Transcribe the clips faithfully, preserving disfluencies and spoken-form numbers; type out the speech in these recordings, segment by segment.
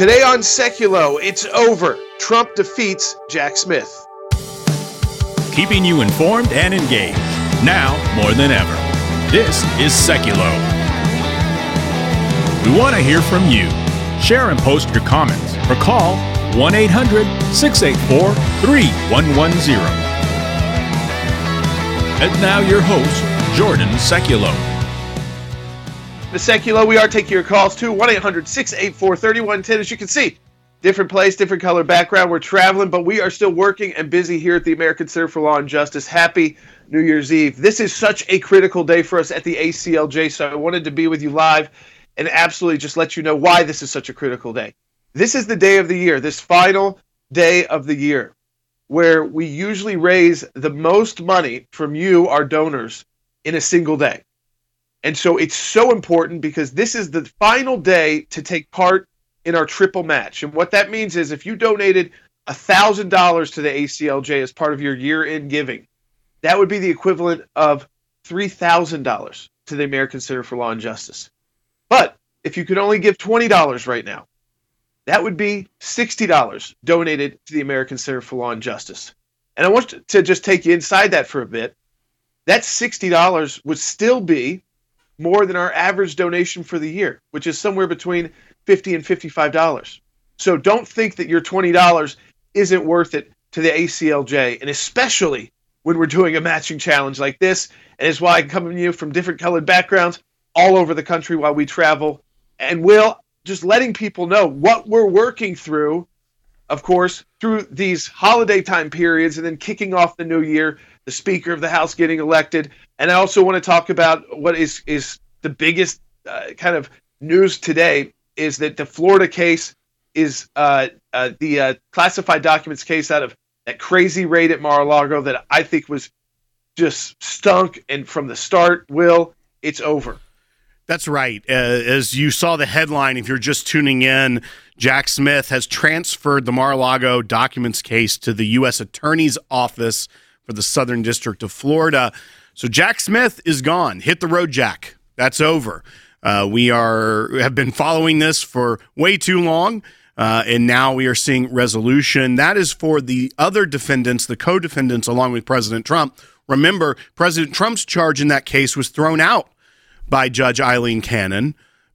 Today on Seculo, it's over. Trump defeats Jack Smith. Keeping you informed and engaged, now more than ever. This is Seculo. We want to hear from you. Share and post your comments or call one eight hundred, six eight four, three one one zero. And now your host, Jordan Seculo. The Seculo, we are taking your calls too. one eight hundred, six eight four, three one one zero. As you can see, different place, different color background. We're traveling, but we are still working and busy here at the American Center for Law and Justice. Happy New Year's Eve. This is such a critical day for us at the A C L J, so I wanted to be with you live and absolutely just let you know why this is such a critical day. This is the day of the year, this final day of the year, where we usually raise the most money from you, our donors, in a single day. And so it's so important because this is the final day to take part in our triple match. And what that means is if you donated one thousand dollars to the A C L J as part of your year-end giving, that would be the equivalent of three thousand dollars to the American Center for Law and Justice. But if you could only give twenty dollars right now, that would be sixty dollars donated to the American Center for Law and Justice. And I want to just take you inside that for a bit. That sixty dollars would still be more than our average donation for the year, which is somewhere between fifty dollars and fifty-five dollars. So don't think that your twenty dollars isn't worth it to the A C L J, and especially when we're doing a matching challenge like this. And it's why I come to you from different colored backgrounds all over the country while we travel. And Will, just letting people know what we're working through, of course, through these holiday time periods and then kicking off the new year, the Speaker of the House getting elected. And I also want to talk about what is, is the biggest uh, kind of news today is that the Florida case is uh, uh, the uh, classified documents case out of that crazy raid at Mar-a-Lago that I think was just stunk. And from the start, Will, it's over. That's right. Uh, as you saw the headline, if you're just tuning in, Jack Smith has transferred the Mar-a-Lago documents case to the U S Attorney's Office for the Southern District of Florida. So Jack Smith is gone. Hit the road, Jack. That's over. Uh, we are have been following this for way too long, uh, and now we are seeing resolution. That is for the other defendants, the co-defendants, along with President Trump. Remember, President Trump's charge in that case was thrown out by Judge Eileen Cannon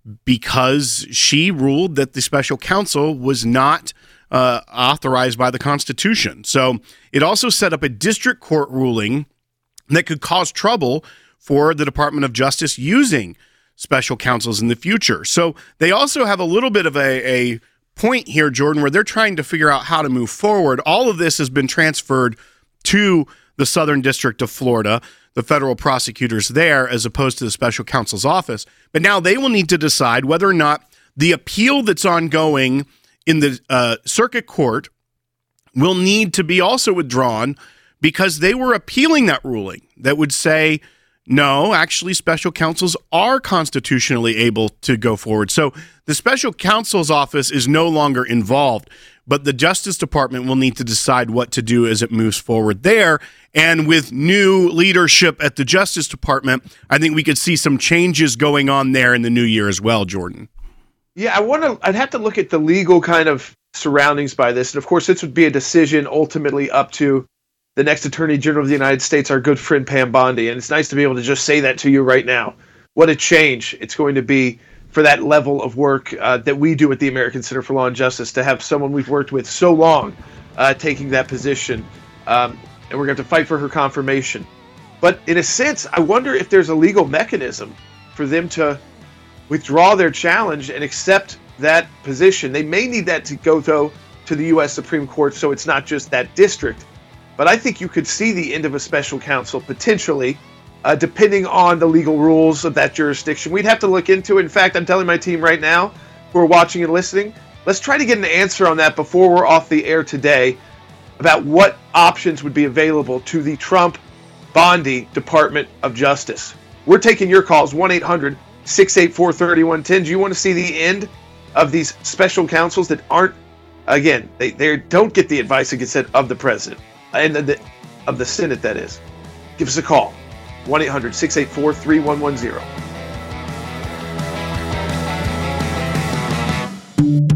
because she ruled that the special counsel was not uh, authorized by the Constitution. So it also set up a district court ruling that could cause trouble for the Department of Justice using special counsels in the future. So they also have a little bit of a, a point here, Jordan, where they're trying to figure out how to move forward. All of this has been transferred to the Southern District of Florida, the federal prosecutors there, as opposed to the special counsel's office. But now they will need to decide whether or not the appeal that's ongoing in the uh, circuit court will need to be also withdrawn because they were appealing that ruling that would say, no, actually, special counsels are constitutionally able to go forward. So the special counsel's office is no longer involved, but the Justice Department will need to decide what to do as it moves forward there. And with new leadership at the Justice Department, I think we could see some changes going on there in the new year as well, Jordan. Yeah, I want to. I'd have to look at the legal kind of surroundings by this, and of course, this would be a decision ultimately up to the next Attorney General of the United States, our good friend Pam Bondi. And it's nice to be able to just say that to you right now. What a change it's going to be for that level of work uh, that we do at the American Center for Law and Justice to have someone we've worked with so long uh, taking that position. Um, and we're going to have to fight for her confirmation. But in a sense, I wonder if there's a legal mechanism for them to withdraw their challenge and accept that position. They may need that to go, though, to the U S Supreme Court, so it's not just that district. But I think you could see the end of a special counsel potentially, uh, depending on the legal rules of that jurisdiction. We'd have to look into it. In fact, I'm telling my team right now, who are watching and listening, let's try to get an answer on that before we're off the air today about what options would be available to the Trump Bondi Department of Justice. We're taking your calls, one eight hundred, six eight four, three one one zero. Do you want to see the end of these special counsels that aren't, again, they, they don't get the advice, like I said, of the president? And the, the, of the Senate, that is. Give us a call, one eight hundred, six eight four, three one one zero.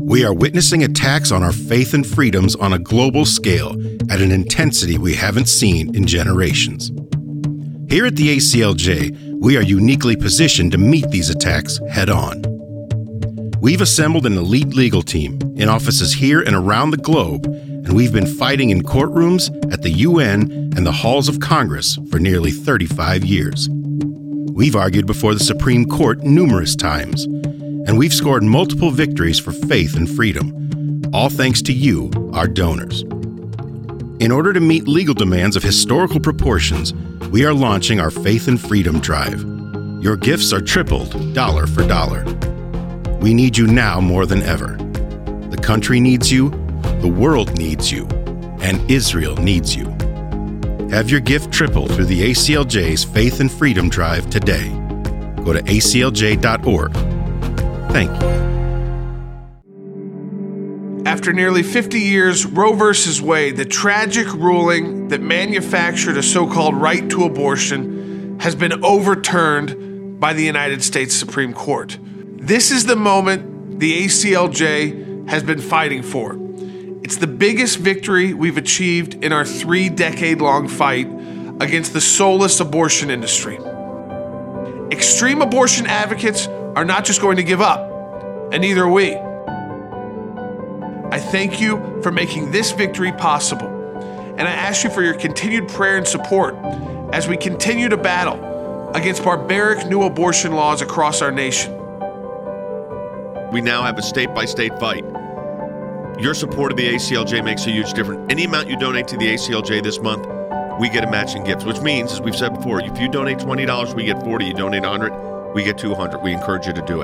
We are witnessing attacks on our faith and freedoms on a global scale at an intensity we haven't seen in generations. Here at the A C L J, we are uniquely positioned to meet these attacks head-on. We've assembled an elite legal team in offices here and around the globe, and we've been fighting in courtrooms, at the U N, and the halls of Congress for nearly thirty-five years. We've argued before the Supreme Court numerous times, and we've scored multiple victories for faith and freedom, all thanks to you, our donors. In order to meet legal demands of historical proportions, we are launching our Faith and Freedom Drive. Your gifts are tripled, dollar for dollar. We need you now more than ever. The country needs you, the world needs you, and Israel needs you. Have your gift tripled through the A C L J's Faith and Freedom Drive today. Go to A C L J dot org. Thank you. After nearly fifty years, Roe versus Wade, the tragic ruling that manufactured a so-called right to abortion, has been overturned by the United States Supreme Court. This is the moment the A C L J has been fighting for. It's the biggest victory we've achieved in our three-decade-long fight against the soulless abortion industry. Extreme abortion advocates are not just going to give up, and neither are we. I thank you for making this victory possible, and I ask you for your continued prayer and support as we continue to battle against barbaric new abortion laws across our nation. We now have a state-by-state fight. Your support of the A C L J makes a huge difference. Any amount you donate to the A C L J this month, we get a matching gift, which means, as we've said before, if you donate twenty dollars, we get forty dollars. You donate one hundred dollars, we get two hundred dollars. We encourage you to do it.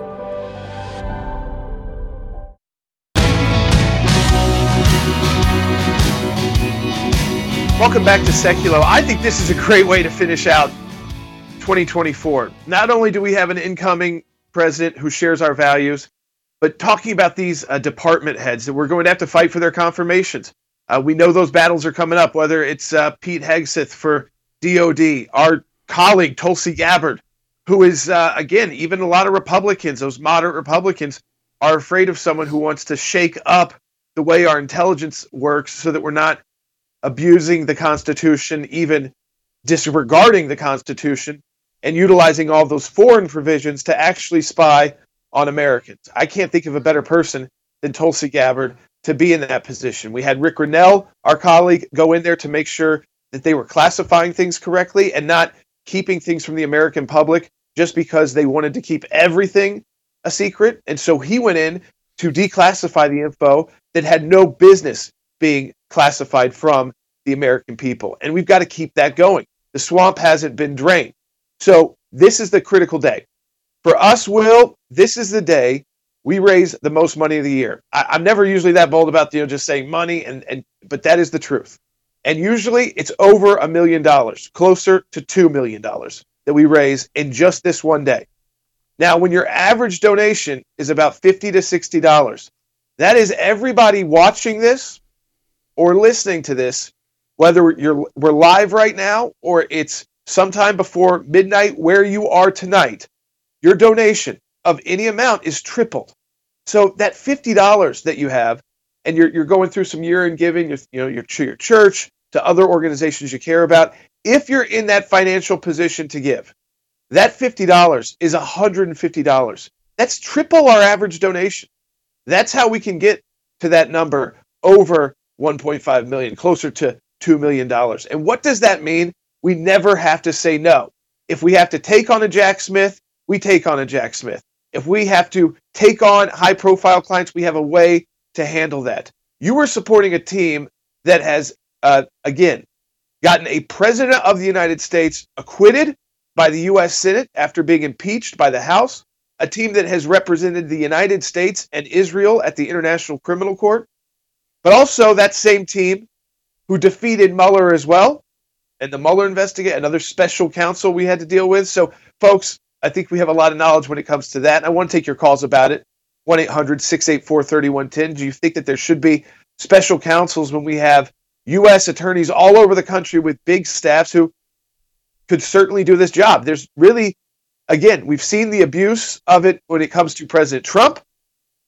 Welcome back to Seculo. I think this is a great way to finish out twenty twenty-four. Not only do we have an incoming president who shares our values, but talking about these uh, department heads that we're going to have to fight for their confirmations. Uh, we know those battles are coming up, whether it's uh, Pete Hegseth for D O D, our colleague Tulsi Gabbard, who is, uh, again, even a lot of Republicans, those moderate Republicans, are afraid of someone who wants to shake up the way our intelligence works so that we're not abusing the Constitution, even disregarding the Constitution, and utilizing all those foreign provisions to actually spy on Americans. I can't think of a better person than Tulsi Gabbard to be in that position. We had Rick Grinnell, our colleague, go in there to make sure that they were classifying things correctly and not keeping things from the American public just because they wanted to keep everything a secret. And so he went in to declassify the info that had no business being classified from the American people. And we've got to keep that going. The swamp hasn't been drained. So this is the critical day. For us, Will, this is the day we raise the most money of the year. I, I'm never usually that bold about you know, just saying money, and, and but that is the truth. And usually it's over a million dollars, closer to two million dollars that we raise in just this one day. Now, when your average donation is about fifty to sixty dollars, that is everybody watching this or listening to this, whether you're we're live right now or it's sometime before midnight where you are tonight. Your donation of any amount is tripled. So that fifty dollars that you have, and you're you're going through some year-end giving, you know, your your church, to other organizations you care about, if you're in that financial position to give, that fifty dollars is one hundred fifty dollars. That's triple our average donation. That's how we can get to that number over one point five million dollars, closer to two million dollars. And what does that mean? We never have to say no. If we have to take on a Jack Smith, we take on a Jack Smith. If we have to take on high-profile clients, we have a way to handle that. You are supporting a team that has, uh, again, gotten a president of the United States acquitted by the U S Senate after being impeached by the House, a team that has represented the United States and Israel at the International Criminal Court, but also that same team who defeated Mueller as well, and the Mueller investigation, another special counsel we had to deal with. So, folks, I think we have a lot of knowledge when it comes to that. I want to take your calls about it. one eight hundred six eight four three one one zero. Do you think that there should be special counsels when we have U S attorneys all over the country with big staffs who could certainly do this job? There's really, again, we've seen the abuse of it when it comes to President Trump.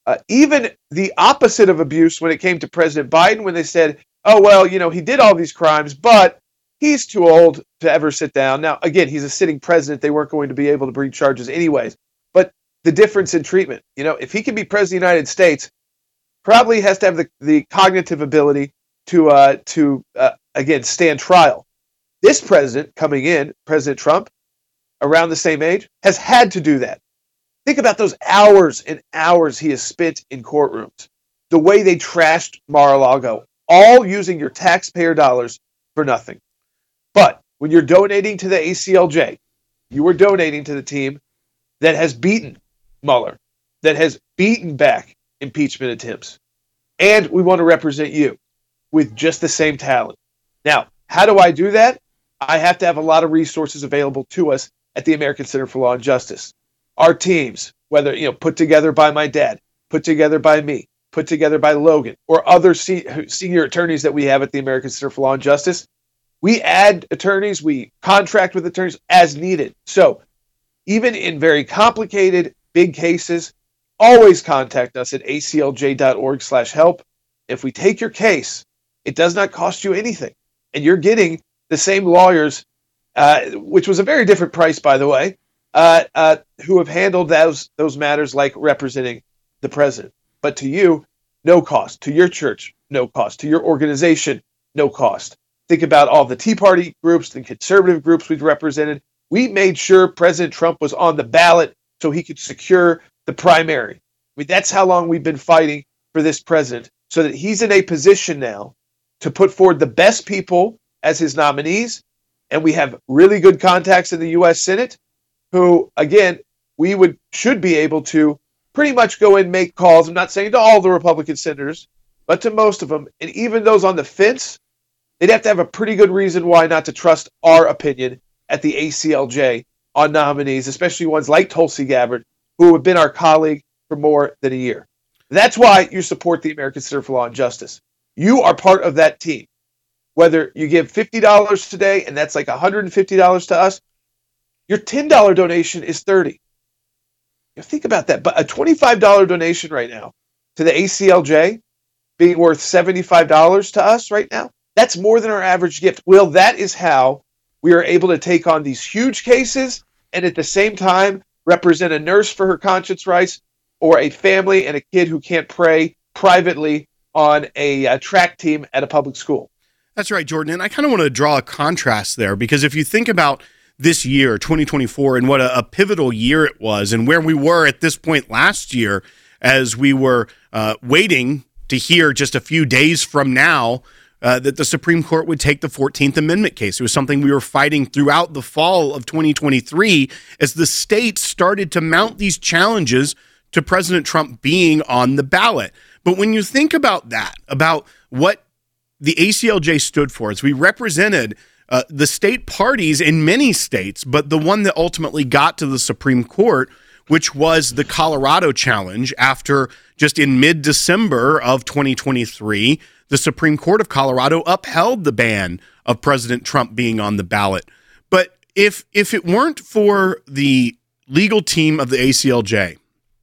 Uh, even the opposite of abuse when it came to President Biden, when they said, oh, well, you know, he did all these crimes, but he's too old to ever sit down. Now, again, he's a sitting president. They weren't going to be able to bring charges anyways. But the difference in treatment, you know, if he can be president of the United States, probably has to have the, the cognitive ability to, uh, to uh, again, stand trial. This president coming in, President Trump, around the same age, has had to do that. Think about those hours and hours he has spent in courtrooms. The way they trashed Mar-a-Lago, all using your taxpayer dollars for nothing. But when you're donating to the A C L J, you are donating to the team that has beaten Mueller, that has beaten back impeachment attempts. And we want to represent you with just the same talent. Now, how do I do that? I have to have a lot of resources available to us at the American Center for Law and Justice. Our teams, whether, you know, put together by my dad, put together by me, put together by Logan, or other se- senior attorneys that we have at the American Center for Law and Justice, we add attorneys, we contract with attorneys as needed. So even in very complicated, big cases, always contact us at A C L J dot org slash help. If we take your case, it does not cost you anything. And you're getting the same lawyers, uh, which was a very different price, by the way, uh, uh, who have handled those those matters like representing the president. But to you, no cost. To your church, no cost. To your organization, no cost. Think about all the Tea Party groups, the conservative groups we've represented. We made sure President Trump was on the ballot so he could secure the primary. I mean, that's how long we've been fighting for this president, so that he's in a position now to put forward the best people as his nominees. And we have really good contacts in the U S Senate who, again, we would should be able to pretty much go and make calls. I'm not saying to all the Republican senators, but to most of them. And even those on the fence, they'd have to have a pretty good reason why not to trust our opinion at the A C L J on nominees, especially ones like Tulsi Gabbard, who have been our colleague for more than a year. That's why you support the American Center for Law and Justice. You are part of that team. Whether you give fifty dollars today, and that's like one hundred fifty dollars to us, your ten dollars donation is thirty dollars. You know, think about that. But a twenty-five dollars donation right now to the A C L J being worth seventy-five dollars to us right now, that's more than our average gift. Well, that is how we are able to take on these huge cases and at the same time represent a nurse for her conscience rights, or a family and a kid who can't pray privately on a, a track team at a public school. That's right, Jordan. And I kind of want to draw a contrast there, because if you think about this year, twenty twenty-four, and what a, a pivotal year it was, and where we were at this point last year as we were uh, waiting to hear just a few days from now uh, that the Supreme Court would take the fourteenth Amendment case. It was something we were fighting throughout the fall of twenty twenty-three as the states started to mount these challenges to President Trump being on the ballot. But when you think about that, about what the A C L J stood for, as we represented uh, the state parties in many states, but the one that ultimately got to the Supreme Court, which was the Colorado challenge, after just in mid-December of twenty twenty-three, the Supreme Court of Colorado upheld the ban of President Trump being on the ballot. But if if it weren't for the legal team of the A C L J,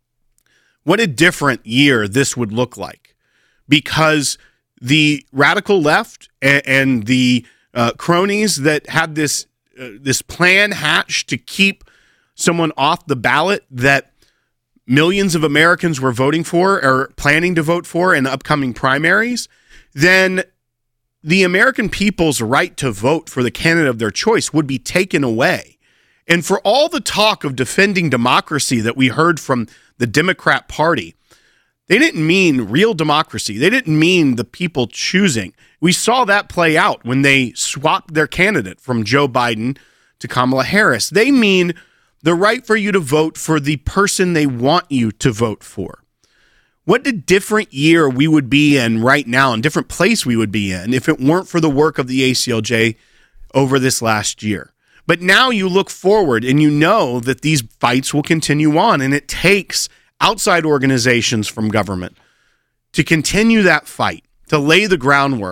what a different year this would look like. Because the radical left and, and the uh, cronies that had this uh, this plan hatched to keep someone off the ballot that millions of Americans were voting for or planning to vote for in the upcoming primaries, then the American people's right to vote for the candidate of their choice would be taken away. And for all the talk of defending democracy that we heard from the Democrat Party, they didn't mean real democracy. They didn't mean the people choosing. We saw that play out when they swapped their candidate from Joe Biden to Kamala Harris. They mean the right for you to vote for the person they want you to vote for. What a different year we would be in right now, and different place we would be in, if it weren't for the work of the A C L J over this last year. But now you look forward and you know that these fights will continue on, and it takes outside organizations from government to continue that fight, to lay the groundwork,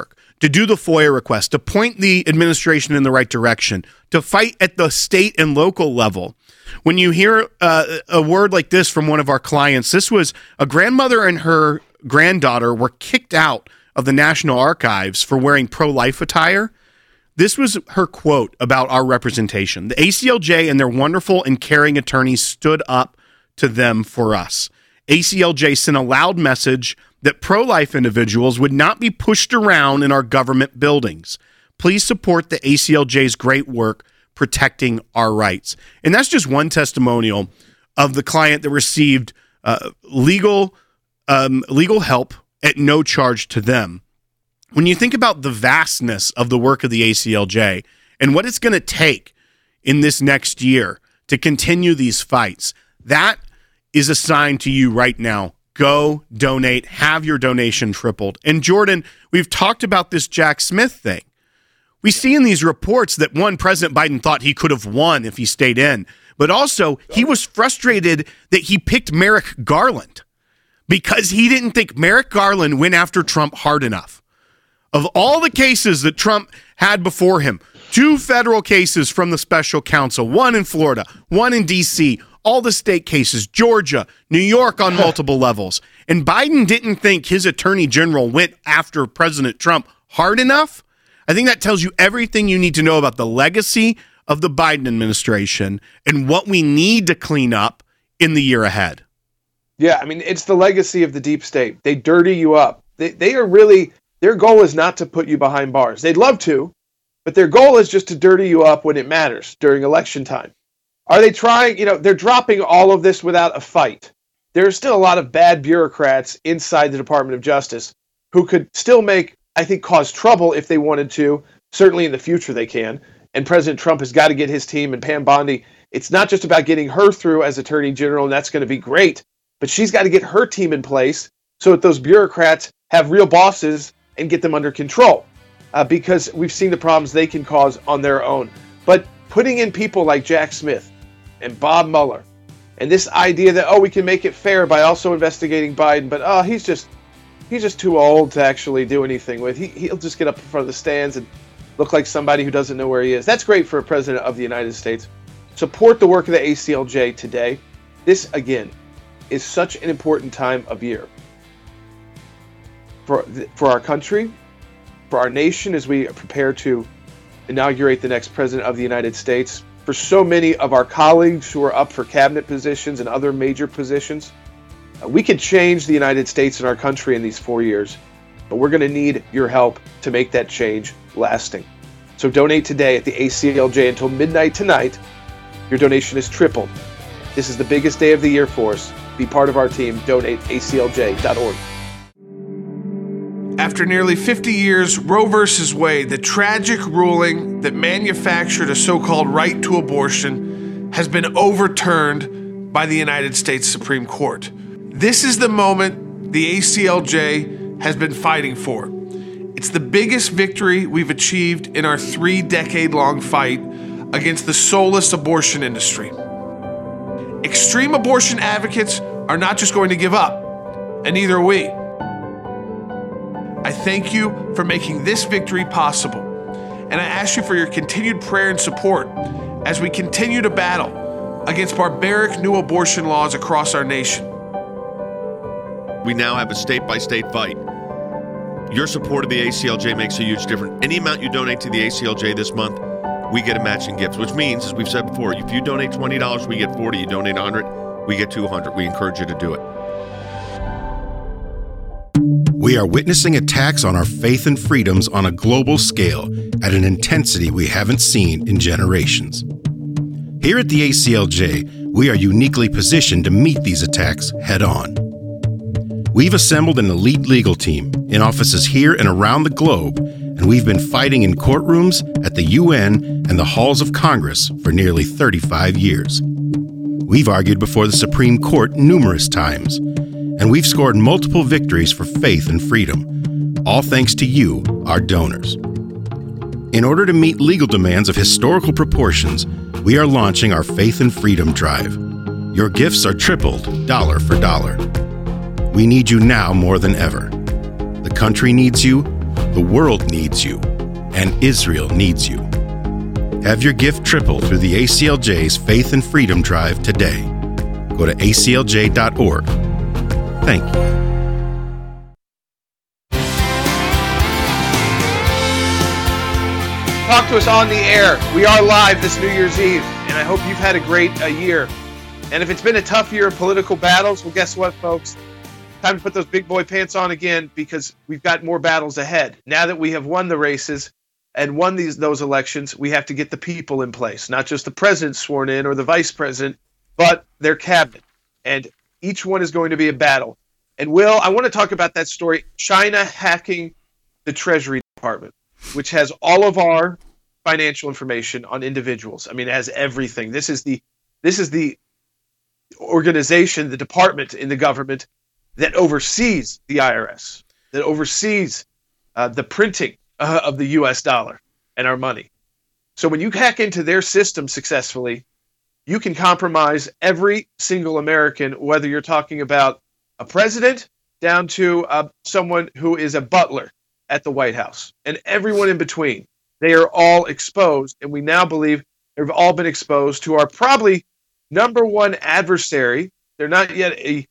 to do the FOIA request, to point the administration in the right direction, to fight at the state and local level. When you hear uh, a word like this from one of our clients, this was a grandmother and her granddaughter were kicked out of the National Archives for wearing pro-life attire. This was her quote about our representation. The A C L J and their wonderful and caring attorneys stood up to them for us. A C L J sent a loud message that pro-life individuals would not be pushed around in our government buildings. Please support the A C L J's great work protecting our rights. And that's just one testimonial of the client that received uh, legal um, legal help at no charge to them. When you think about the vastness of the work of the A C L J and what it's going to take in this next year to continue these fights, that is a sign to you right now. Go donate, have your donation tripled. And Jordan, we've talked about this Jack Smith thing. We see in these reports that, one, President Biden thought he could have won if he stayed in, but also he was frustrated that he picked Merrick Garland because he didn't think Merrick Garland went after Trump hard enough. Of all the cases that Trump had before him, two federal cases from the special counsel, one in Florida, one in D C, all the state cases, Georgia, New York on multiple levels. And Biden didn't think his attorney general went after President Trump hard enough. I think that tells you everything you need to know about the legacy of the Biden administration and what we need to clean up in the year ahead. Yeah, I mean, it's the legacy of the deep state. They dirty you up. They, they are really, their goal is not to put you behind bars. They'd love to, but their goal is just to dirty you up when it matters during election time. Are they trying, you know, they're dropping all of this without a fight. There's still a lot of bad bureaucrats inside the Department of Justice who could still make, I think, cause trouble if they wanted to. Certainly in the future they can. And President Trump has got to get his team, and Pam Bondi, it's not just about getting her through as Attorney General, and that's going to be great, but she's got to get her team in place so that those bureaucrats have real bosses and get them under control, uh, because we've seen the problems they can cause on their own. But putting in people like Jack Smith and Bob Mueller, and this idea that, oh, we can make it fair by also investigating Biden, but oh, he's just he's just too old to actually do anything with. He, he'll just get up in front of the stands and look like somebody who doesn't know where he is. That's great for a president of the United States. Support the work of the A C L J today. This, again, is such an important time of year for for our country, for our nation as we prepare to inaugurate the next president of the United States, for so many of our colleagues who are up for cabinet positions and other major positions. Uh, we could change the United States and our country in these four years, but we're going to need your help to make that change lasting. So donate today at the A C L J until midnight tonight. Your donation is tripled. This is the biggest day of the year for us. Be part of our team. Donate A C L J dot org. After nearly fifty years, Roe versus Wade, the tragic ruling that manufactured a so-called right to abortion, has been overturned by the United States Supreme Court. This is the moment the A C L J has been fighting for. It's the biggest victory we've achieved in our three-decade-long fight against the soulless abortion industry. Extreme abortion advocates are not just going to give up, and neither are we. I thank you for making this victory possible, and I ask you for your continued prayer and support as we continue to battle against barbaric new abortion laws across our nation. We now have a state-by-state fight. Your support of the A C L J makes a huge difference. Any amount you donate to the A C L J this month, we get a matching gift, which means, as we've said before, if you donate twenty dollars, we get forty dollars. You donate one hundred dollars, we get two hundred dollars. We encourage you to do it. We are witnessing attacks on our faith and freedoms on a global scale at an intensity we haven't seen in generations. Here at the A C L J, we are uniquely positioned to meet these attacks head on. We've assembled an elite legal team in offices here and around the globe, and we've been fighting in courtrooms, at the U N, and the halls of Congress for nearly thirty-five years. We've argued before the Supreme Court numerous times, and we've scored multiple victories for faith and freedom, all thanks to you, our donors. In order to meet legal demands of historical proportions, we are launching our Faith and Freedom Drive. Your gifts are tripled, dollar for dollar. We need you now more than ever. The country needs you, The world needs you, and Israel needs you. Have your gift triple through the A C L J's Faith and Freedom Drive today. Go to A C L J dot org. Thank you. Talk to us on the air. We are live this New Year's Eve, and I hope you've had a great uh, year. And if it's been a tough year of political battles, well, guess what, folks? Time to put those big boy pants on again, because we've got more battles ahead. Now that we have won the races and won these those elections, we have to get the people in place, not just the president sworn in or the vice president, but their cabinet. And each one is going to be a battle. And Will, I want to talk about that story, China hacking the Treasury Department, which has all of our financial information on individuals. I mean, it has everything. This is the this is the organization, the department in the government that oversees the I R S, that oversees uh, the printing uh, of the U S dollar and our money. So when you hack into their system successfully, you can compromise every single American, whether you're talking about a president down to uh, someone who is a butler at the White House, and everyone in between. They are all exposed, and we now believe they've all been exposed to our probably number one adversary. They're not yet a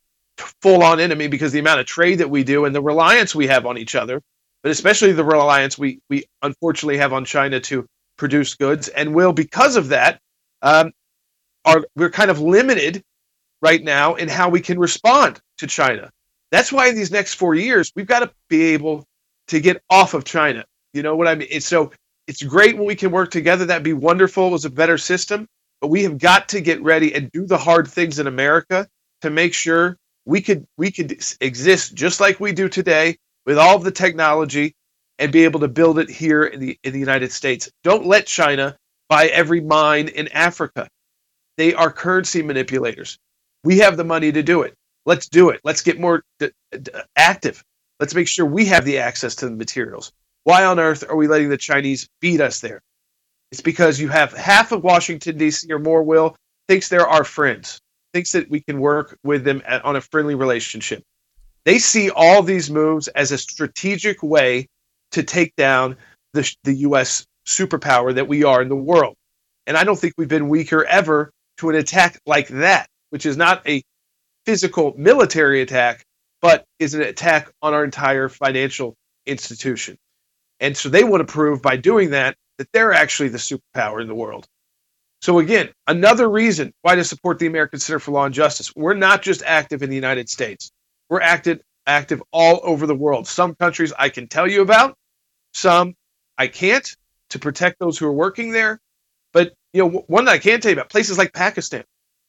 full-on enemy because of the amount of trade that we do and the reliance we have on each other, but especially the reliance we, we unfortunately have on China to produce goods. And will, because of that, um, are we're kind of limited right now in how we can respond to China. That's why in these next four years, we've got to be able to get off of China. You know what I mean? It's, so it's great when we can work together. That'd be wonderful. It was a better system. But we have got to get ready and do the hard things in America to make sure we could we could exist just like we do today with all of the technology and be able to build it here in the in the United States. Don't let China buy every mine in Africa. They are currency manipulators. We have the money to do it. Let's do it. Let's get more d- d- active. Let's make sure we have the access to the materials. Why on earth are we letting the Chinese beat us there? It's because you have half of Washington, D C or more, Will, thinks they're our friends, thinks that we can work with them at, on a friendly relationship. They see all these moves as a strategic way to take down the, the U S superpower that we are in the world. And I don't think we've been weaker ever to an attack like that, which is not a physical military attack, but is an attack on our entire financial institution. And so they want to prove by doing that that they're actually the superpower in the world. So again, another reason why to support the American Center for Law and Justice. We're not just active in the United States. We're active, active all over the world. Some countries I can tell you about, some I can't, to protect those who are working there. But you know, one that I can tell you about, places like Pakistan,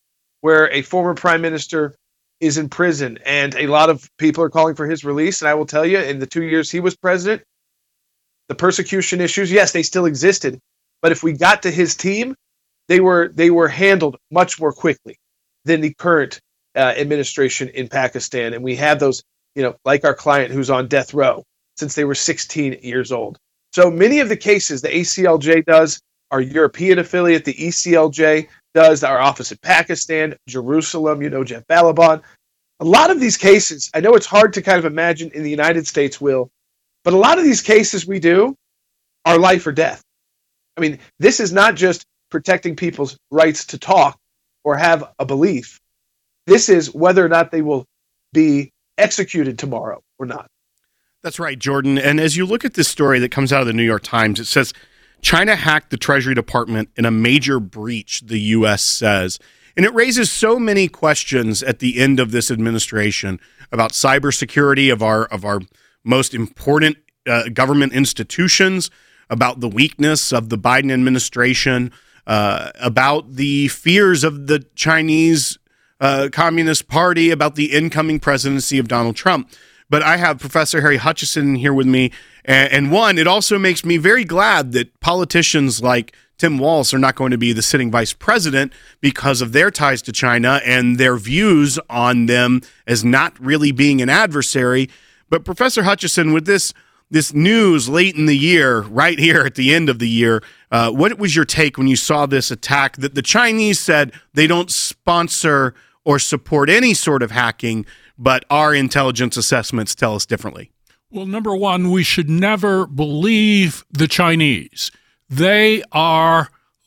where a former prime minister is in prison, and a lot of people are calling for his release. And I will tell you, in the two years he was president, the persecution issues, yes, they still existed. But if we got to his team, they were they were handled much more quickly than the current uh, administration in Pakistan. And we have those, you know, like our client who's on death row since they were sixteen years old. So many of the cases the A C L J does, our European affiliate, the E C L J does, our office in Pakistan, Jerusalem, you know, Jeff Balaban. A lot of these cases, I know it's hard to kind of imagine in the United States, Will, but a lot of these cases we do are life or death. I mean, this is not just protecting people's rights to talk or have a belief. This is whether or not they will be executed tomorrow or not. That's right, Jordan. And as you look at this story that comes out of the New York Times, it says China hacked the Treasury Department in a major breach, the U S says. And it raises so many questions at the end of this administration about cybersecurity of our of our most important uh, government institutions, about the weakness of the Biden administration, uh, about the fears of the Chinese uh, Communist Party, about the incoming presidency of Donald Trump. But I have Professor Harry Hutchison here with me. And, and one, it also makes me very glad that politicians like Tim Walz are not going to be the sitting vice president because of their ties to China and their views on them as not really being an adversary. But Professor Hutchison, with this this news late in the year, right here at the end of the year, uh, what was your take when you saw this attack that the Chinese said they don't sponsor or support any sort of hacking, but our intelligence assessments tell us differently? Well, number one, we should never believe the Chinese. They are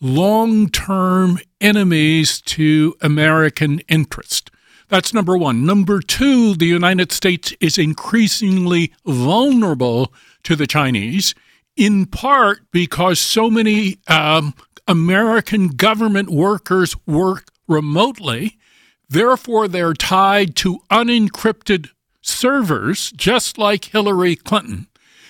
long-term enemies to American interest. That's number one. Number two, the United States is increasingly vulnerable to the Chinese, in part because so many um, American government workers work remotely. Therefore, they're tied to unencrypted servers, just like Hillary Clinton.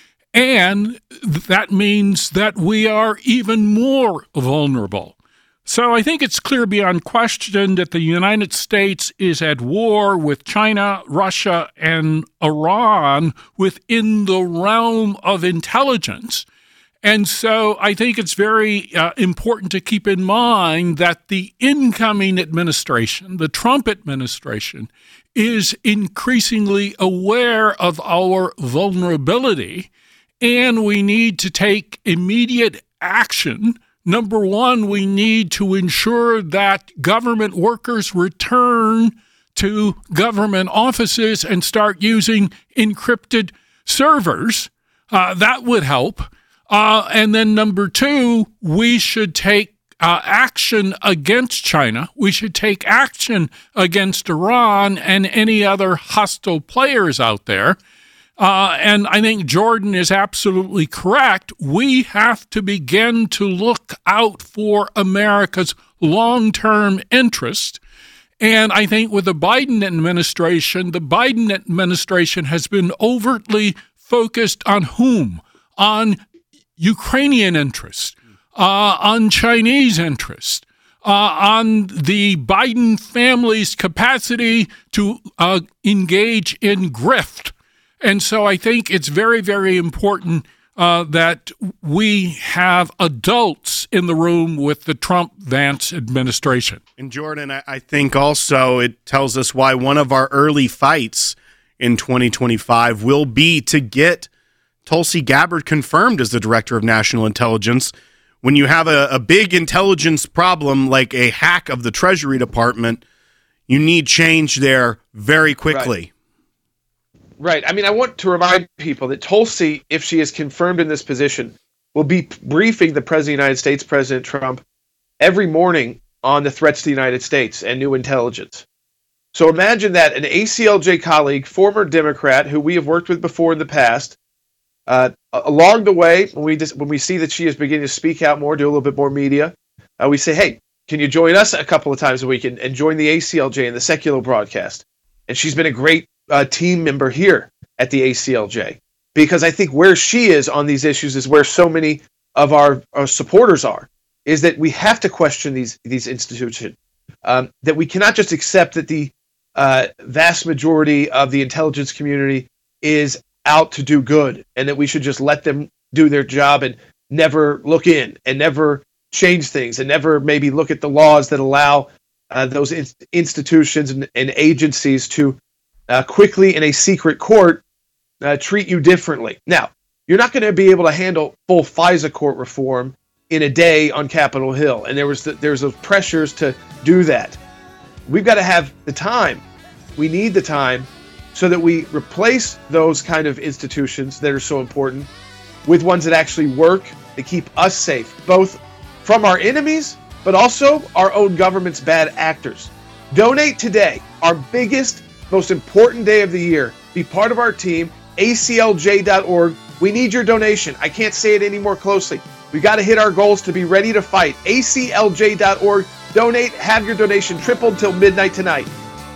And that means that we are even more vulnerable. So I think it's clear beyond question that the United States is at war with China, Russia, and Iran within the realm of intelligence. And so I think it's very uh, important to keep in mind that the incoming administration, the Trump administration, is increasingly aware of our vulnerability, and we need to take immediate action. Number one, we need to ensure that government workers return to government offices and start using encrypted servers. Uh, that would help. Uh, and then number two, we should take uh, action against China. We should take action against Iran and any other hostile players out there. Uh, and I think Jordan is absolutely correct. We have to begin to look out for America's long-term interest. And I think with the Biden administration, the Biden administration has been overtly focused on whom? On Ukrainian interest, uh, on Chinese interest, uh, on the Biden family's capacity to uh, engage in grift. And so I think it's very, very important uh, that we have adults in the room with the Trump-Vance administration. And Jordan, I, I think also it tells us why one of our early fights in twenty twenty-five will be to get Tulsi Gabbard confirmed as the Director of National Intelligence. When you have a, a big intelligence problem like a hack of the Treasury Department, you need change there very quickly. Right. right. I mean, I want to remind people that Tulsi, if she is confirmed in this position, will be briefing the President of the United States, President Trump, every morning on the threats to the United States and new intelligence. So imagine that an A C L J colleague, former Democrat, who we have worked with before in the past, Uh, along the way, when we just, when we see that she is beginning to speak out more, do a little bit more media, uh, we say, hey, can you join us a couple of times a week and, and join the A C L J and the secular broadcast? And she's been a great uh, team member here at the A C L J, because I think where she is on these issues is where so many of our, our supporters are, is that we have to question these, these institutions, um, that we cannot just accept that the uh, vast majority of the intelligence community is out to do good, and that we should just let them do their job and never look in and never change things and never maybe look at the laws that allow uh, those in- institutions and, and agencies to uh, quickly in a secret court uh, treat you differently. Now, you're not going to be able to handle full FISA court reform in a day on Capitol Hill, and there was the, there's those pressures to do that. We've got to have the time. We need the time so that we replace those kind of institutions that are so important with ones that actually work, that keep us safe, both from our enemies, but also our own government's bad actors. Donate today, our biggest, most important day of the year. Be part of our team, A C L J dot org. We need your donation. I can't say it any more closely. We got to hit our goals to be ready to fight. A C L J dot org. Donate, have your donation tripled till midnight tonight.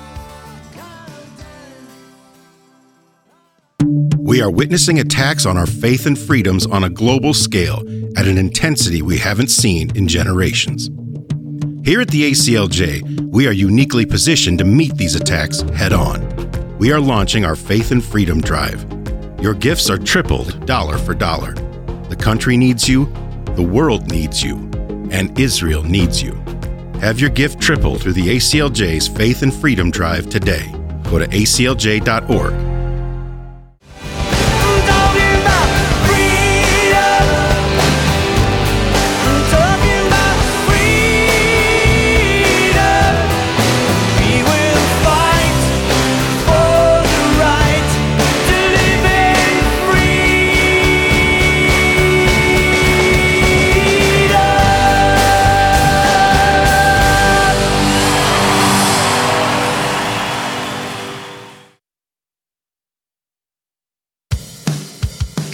We are witnessing attacks on our faith and freedoms on a global scale at an intensity we haven't seen in generations. Here at the A C L J, we are uniquely positioned to meet these attacks head on. We are launching our Faith and Freedom Drive. Your gifts are tripled dollar for dollar. The country needs you, the world needs you, and Israel needs you. Have your gift tripled through the A C L J's Faith and Freedom Drive today. Go to A C L J dot org.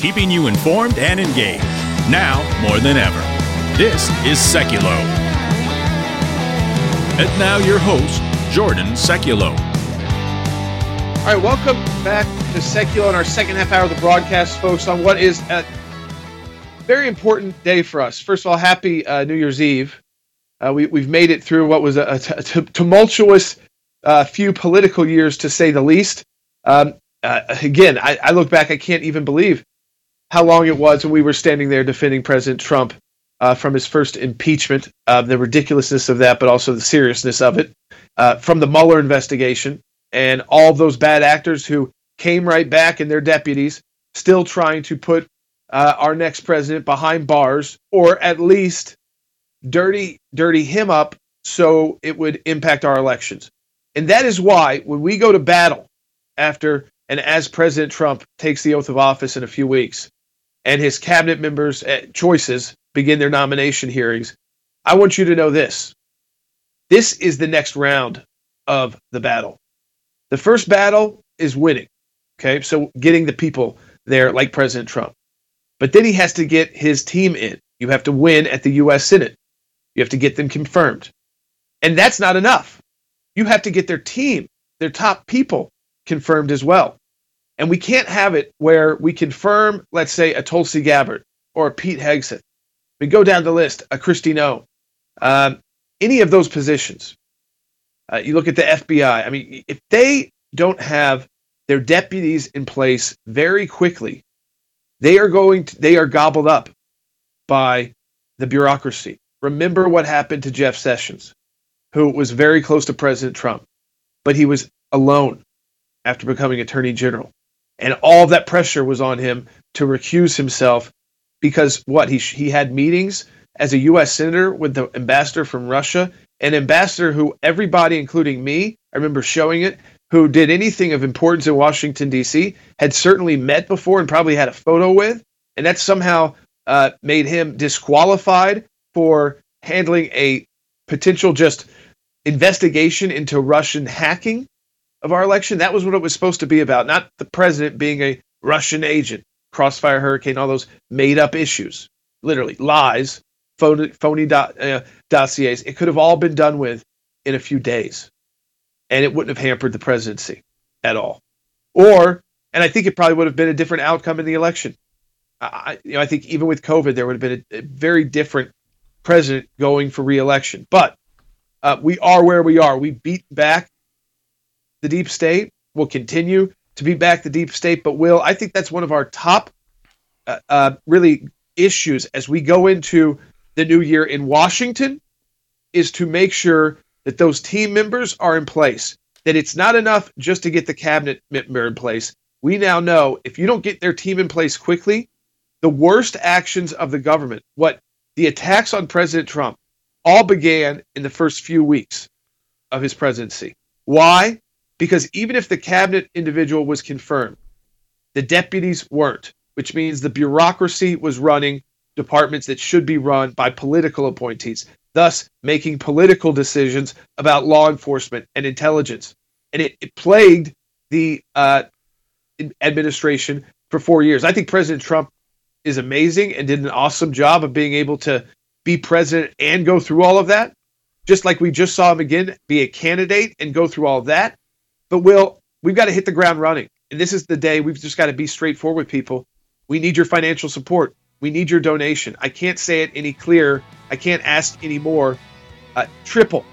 keeping you informed and engaged. Now more than ever. This is Seculo. And now your host, Jordan Seculo. All right, welcome back to Seculo in our second half hour of the broadcast, folks, on what is a very important day for us. First of all, happy uh, New Year's Eve. Uh, we, we've made it through what was a, a t- t- tumultuous uh, few political years, to say the least. Um, uh, again, I, I look back, I can't even believe how long it was when we were standing there defending President Trump uh, from his first impeachment, uh, the ridiculousness of that, but also the seriousness of it, uh, from the Mueller investigation, and all those bad actors who came right back and their deputies still trying to put uh, our next president behind bars, or at least dirty, dirty him up so it would impact our elections. And that is why when we go to battle after and as President Trump takes the oath of office in a few weeks and his cabinet members' uh, choices begin their nomination hearings, I want you to know this. This is the next round of the battle. The first battle is winning, okay? So getting the people there like President Trump. But then he has to get his team in. You have to win at the U S Senate. You have to get them confirmed. And that's not enough. You have to get their team, their top people, confirmed as well. And we can't have it where we confirm, let's say, a Tulsi Gabbard or a Pete Hegseth. We go down the list, a Kristi Noem, um, any of those positions. Uh, you look at the F B I. I mean, if they don't have their deputies in place very quickly, they are going to, they are gobbled up by the bureaucracy. Remember what happened to Jeff Sessions, who was very close to President Trump, but he was alone after becoming Attorney General. And all of that pressure was on him to recuse himself because what he he had meetings as a U S senator with the ambassador from Russia, an ambassador who everybody, including me, I remember showing it, who did anything of importance in Washington, D C, had certainly met before and probably had a photo with. And that somehow uh, made him disqualified for handling a potential just investigation into Russian hacking of our election. That was what it was supposed to be about, not the president being a Russian agent, Crossfire Hurricane, all those made-up issues. Literally, lies, phony, phony do, uh, dossiers. It could have all been done with in a few days, and it wouldn't have hampered the presidency at all. Or, and I think it probably would have been a different outcome in the election. I, you know, I think even with COVID, there would have been a, a very different president going for re-election. But uh, we are where we are. We beat back the deep state. We'll continue to beat back the deep state. But Will, I think that's one of our top uh, uh, really issues as we go into the new year in Washington, is to make sure that those team members are in place, that it's not enough just to get the cabinet member in place. We now know if you don't get their team in place quickly, the worst actions of the government, what the attacks on President Trump, all began in the first few weeks of his presidency. Why? Because even if the cabinet individual was confirmed, the deputies weren't, which means the bureaucracy was running departments that should be run by political appointees, thus making political decisions about law enforcement and intelligence. And it, it plagued the uh, administration for four years. I think President Trump is amazing and did an awesome job of being able to be president and go through all of that, just like we just saw him again be a candidate and go through all of that. But Will, we've got to hit the ground running. And this is the day we've just got to be straightforward with people. We need your financial support. We need your donation. I can't say it any clearer. I can't ask any more. Uh, triple.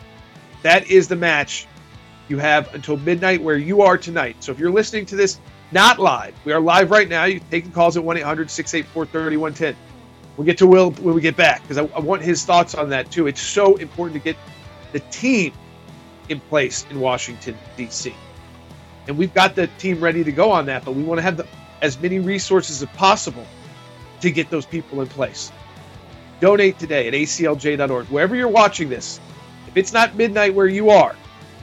That is the match. You have until midnight where you are tonight. So if you're listening to this not live, we are live right now. You can take the calls at one eight hundred six eight four three one one zero. We'll get to Will when we get back because I, I want his thoughts on that too. It's so important to get the team in place in Washington, D C. And we've got the team ready to go on that, but we want to have the, as many resources as possible to get those people in place. Donate today at A C L J dot org. Wherever you're watching this, if it's not midnight where you are,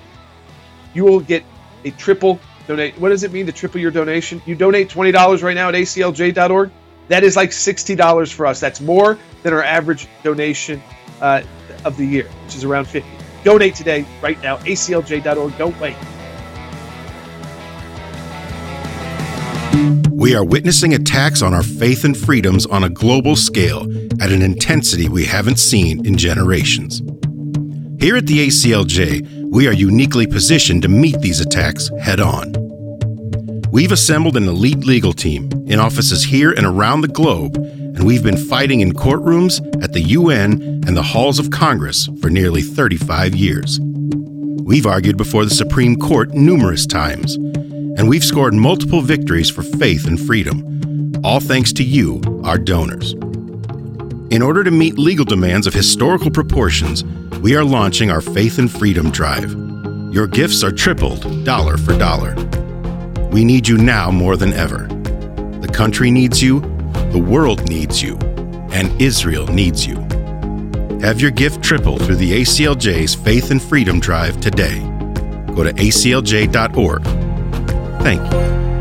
you will get a triple donate. What does it mean to triple your donation? You donate twenty dollars right now at A C L J dot org. That is like sixty dollars for us. That's more than our average donation uh, of the year, which is around fifty dollars. Donate today, right now, A C L J dot org. Don't wait. We are witnessing attacks on our faith and freedoms on a global scale at an intensity we haven't seen in generations. Here at the A C L J, we are uniquely positioned to meet these attacks head on. We've assembled an elite legal team in offices here and around the globe, and we've been fighting in courtrooms, at the U N, and the halls of Congress for nearly thirty-five years. We've argued before the Supreme Court numerous times, and we've scored multiple victories for faith and freedom, all thanks to you, our donors. In order to meet legal demands of historical proportions, we are launching our Faith and Freedom Drive. Your gifts are tripled, dollar for dollar. We need you now more than ever. The country needs you, the world needs you, and Israel needs you. Have your gift tripled through the A C L J's Faith and Freedom Drive today. Go to A C L J dot org. Thank you.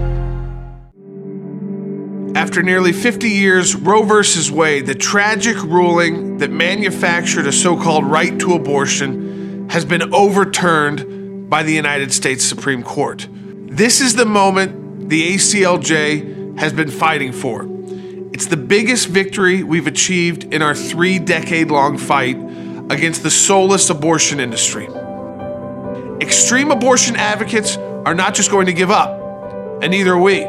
After nearly fifty years, Roe versus Wade, the tragic ruling that manufactured a so-called right to abortion, has been overturned by the United States Supreme Court. This is the moment the A C L J has been fighting for. It's the biggest victory we've achieved in our three-decade-long fight against the soulless abortion industry. Extreme abortion advocates are not just going to give up, and neither are we.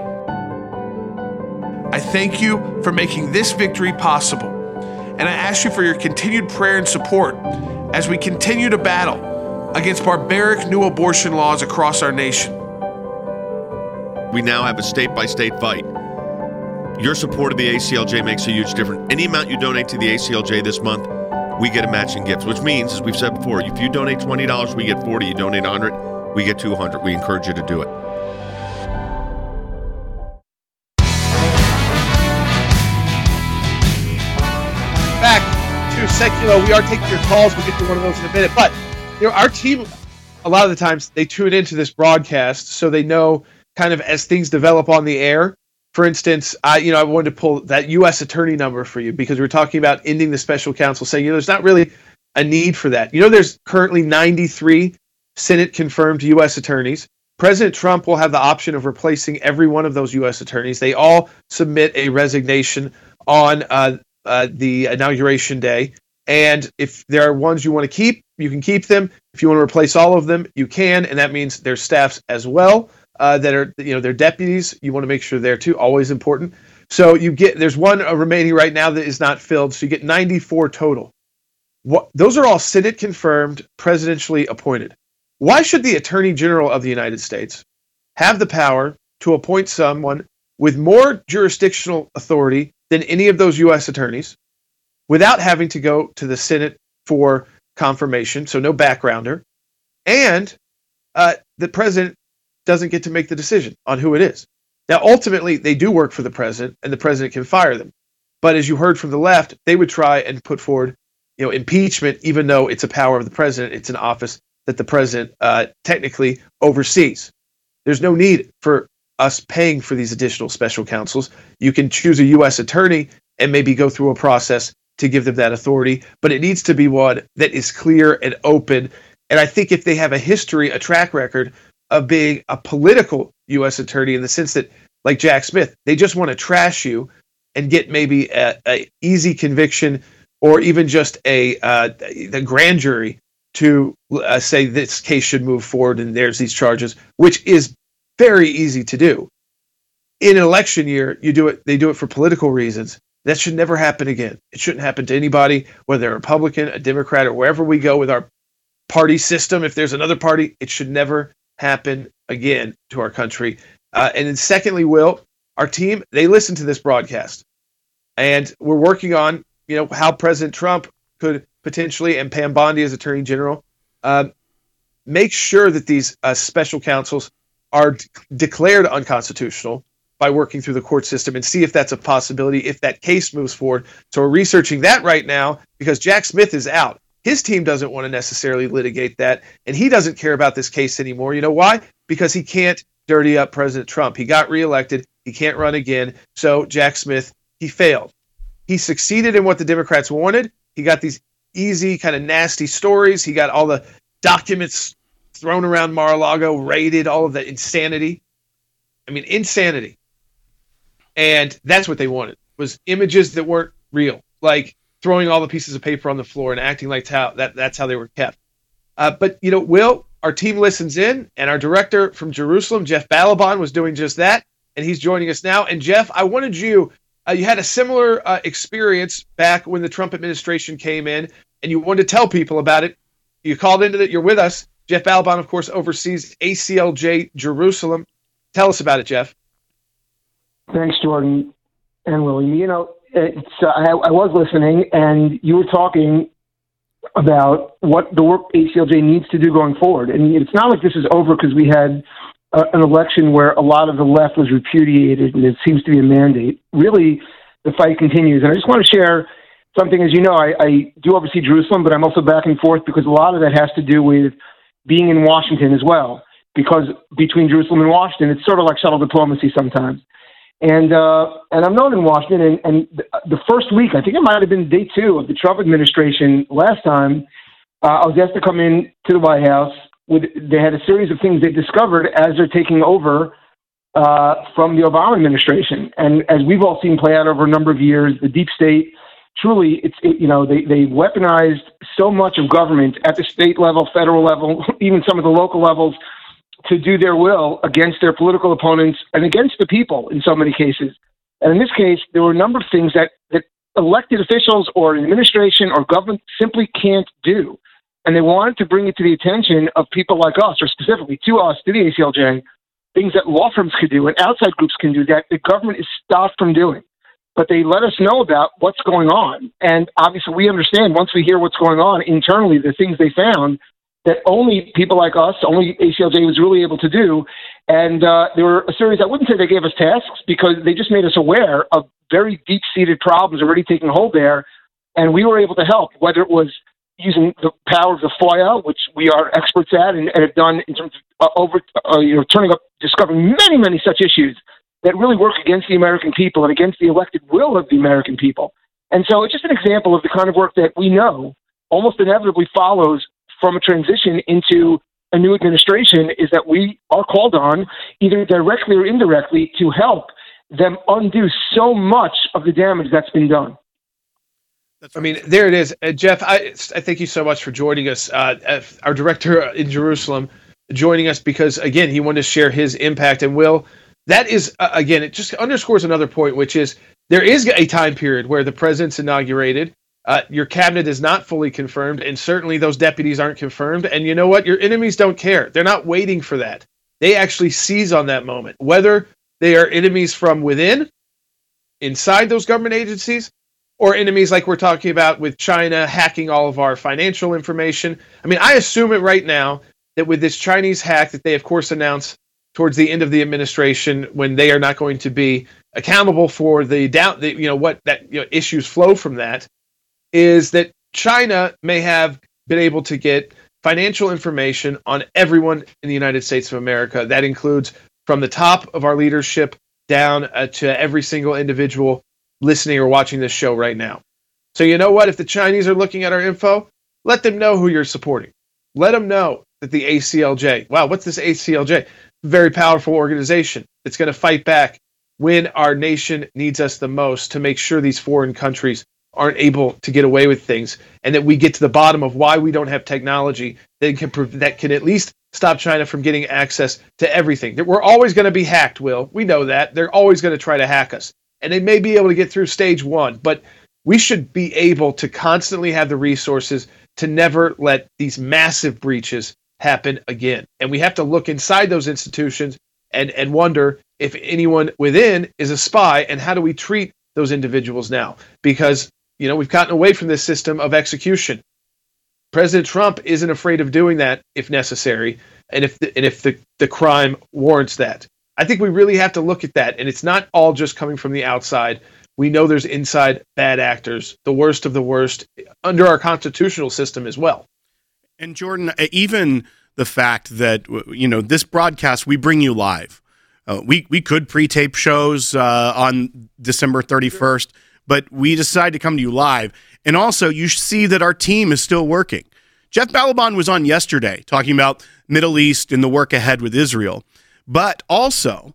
I thank you for making this victory possible, and I ask you for your continued prayer and support as we continue to battle against barbaric new abortion laws across our nation. We now have a state-by-state fight. Your support of the A C L J makes a huge difference. Any amount you donate to the A C L J this month, we get a matching gift, which means, as we've said before, if you donate twenty dollars, we get forty dollars. You donate one hundred dollars, we get two hundred dollars. We encourage you to do it. Back to Secular. We are taking your calls. We'll get to one of those in a minute. But you know, our team, a lot of the times, they tune into this broadcast so they know kind of as things develop on the air. For instance, I you know I wanted to pull that U S attorney number for you because we're talking about ending the special counsel, saying you know there's not really a need for that. You know, there's currently ninety-three Senate confirmed U S attorneys. President Trump will have the option of replacing every one of those U S attorneys. They all submit a resignation on uh, uh, the inauguration day. And if there are ones you want to keep, you can keep them. If you want to replace all of them, you can. And that means their staffs as well uh, that are, you know, their deputies. You want to make sure they're too, always important. So you get, there's one uh, remaining right now that is not filled. So you get ninety-four total. What, those are all Senate confirmed, presidentially appointed. Why should the Attorney General of the United States have the power to appoint someone with more jurisdictional authority than any of those U S attorneys without having to go to the Senate for confirmation, so no backgrounder, and uh, the president doesn't get to make the decision on who it is? Now, ultimately, they do work for the president, and the president can fire them. But as you heard from the left, they would try and put forward, you know, impeachment, even though it's a power of the president. It's an office that the president uh, technically oversees. There's no need for us paying for these additional special counsels. You can choose a U S attorney and maybe go through a process to give them that authority, but it needs to be one that is clear and open. And I think if they have a history, a track record of being a political U S attorney, in the sense that, like Jack Smith, they just want to trash you and get maybe a, a easy conviction, or even just a uh, the grand jury to uh, say this case should move forward and there's these charges, which is very easy to do. In an election year, you do it. They do it for political reasons. That should never happen again. It shouldn't happen to anybody, whether they're a Republican, a Democrat, or wherever we go with our party system. If there's another party, it should never happen again to our country. Uh, and then secondly, Will, our team, they listen to this broadcast. And we're working on, you know, how President Trump could potentially, and Pam Bondi as Attorney General, uh, make sure that these uh, special counsels are de- declared unconstitutional by working through the court system, and see if that's a possibility if that case moves forward. So we're researching that right now because Jack Smith is out. His team doesn't want to necessarily litigate that, and he doesn't care about this case anymore. You know why? Because he can't dirty up President Trump. He got reelected. He can't run again. So Jack Smith, he failed. He succeeded in what the Democrats wanted. He got these easy, kind of nasty stories. He got all the documents thrown around Mar-a-Lago, raided, all of that insanity. I mean, insanity. And that's what they wanted, was images that weren't real, like throwing all the pieces of paper on the floor and acting like how, that that's how they were kept. Uh, but, you know, Will, our team listens in, and our director from Jerusalem, Jeff Balaban, was doing just that, and he's joining us now. And, Jeff, I wanted you, uh, you had a similar uh, experience back when the Trump administration came in, and you wanted to tell people about it. You called into it. You're with us. Jeff Balaban, of course, oversees A C L J Jerusalem. Tell us about it, Jeff. Thanks, Jordan and William. You know, it's, uh, I, I was listening, and you were talking about what the work A C L J needs to do going forward. And it's not like this is over because we had uh, an election where a lot of the left was repudiated, and it seems to be a mandate. Really, the fight continues. And I just want to share something. As you know, I, I do oversee Jerusalem, but I'm also back and forth because a lot of that has to do with being in Washington as well. Because between Jerusalem and Washington, it's sort of like shuttle diplomacy sometimes. And uh, and I'm known in Washington, and, and the first week, I think it might have been day two of the Trump administration last time, uh, I was asked to come in to the White House. With, they had a series of things they discovered as they're taking over uh, from the Obama administration. And as we've all seen play out over a number of years, the deep state, truly, it's it, you know, they, they weaponized so much of government at the state level, federal level, even some of the local levels, to do their will against their political opponents and against the people in so many cases. And in this case, there were a number of things that, that elected officials or administration or government simply can't do. And they wanted to bring it to the attention of people like us, or specifically to us, to the A C L J, things that law firms could do and outside groups can do that the government is stopped from doing. But they let us know about what's going on. And obviously we understand once we hear what's going on internally, the things they found, that only people like us, only A C L J was really able to do. And uh, there were a series, I wouldn't say they gave us tasks, because they just made us aware of very deep-seated problems already taking hold there. And we were able to help, whether it was using the power of the FOIA, which we are experts at and, and have done in terms of uh, over, uh, you know, turning up, discovering many, many such issues that really work against the American people and against the elected will of the American people. And so it's just an example of the kind of work that we know almost inevitably follows from a transition into a new administration, is that we are called on, either directly or indirectly, to help them undo so much of the damage that's been done. I mean, there it is. Uh, Jeff, I, I thank you so much for joining us. Uh, our director in Jerusalem joining us because, again, he wanted to share his impact. And Will, that is, uh, again, it just underscores another point, which is there is a time period where the president's inaugurated. Uh, your cabinet is not fully confirmed, and certainly those deputies aren't confirmed. And you know what? Your enemies don't care. They're not waiting for that. They actually seize on that moment, whether they are enemies from within, inside those government agencies, or enemies like we're talking about with China hacking all of our financial information. I mean, I assume it right now that with this Chinese hack that they, of course, announced towards the end of the administration, when they are not going to be accountable for the down, the, you know, what that you know, issues flow from that, is that China may have been able to get financial information on everyone in the United States of America. That includes from the top of our leadership down uh, to every single individual listening or watching this show right now. So you know what? If the Chinese are looking at our info, let them know who you're supporting. Let them know that the A C L J, wow, what's this A C L J? Very powerful organization that's going to fight back when our nation needs us the most to make sure these foreign countries aren't able to get away with things, and that we get to the bottom of why we don't have technology that can that can at least stop China from getting access to everything. That we're always going to be hacked, Will. We know that. They're always going to try to hack us. And they may be able to get through stage one, but we should be able to constantly have the resources to never let these massive breaches happen again. And we have to look inside those institutions and, and wonder if anyone within is a spy, and how do we treat those individuals now? Because you know, we've gotten away from this system of execution. President Trump isn't afraid of doing that if necessary, and if the, and if the, the crime warrants that. I think we really have to look at that, and it's not all just coming from the outside. We know there's inside bad actors, the worst of the worst, under our constitutional system as well. And Jordan, even the fact that, you know, this broadcast, we bring you live. Uh, we, we could pre-tape shows uh, on December thirty-first, but we decided to come to you live. And also, you see that our team is still working. Jeff Balaban was on yesterday talking about Middle East and the work ahead with Israel. But also,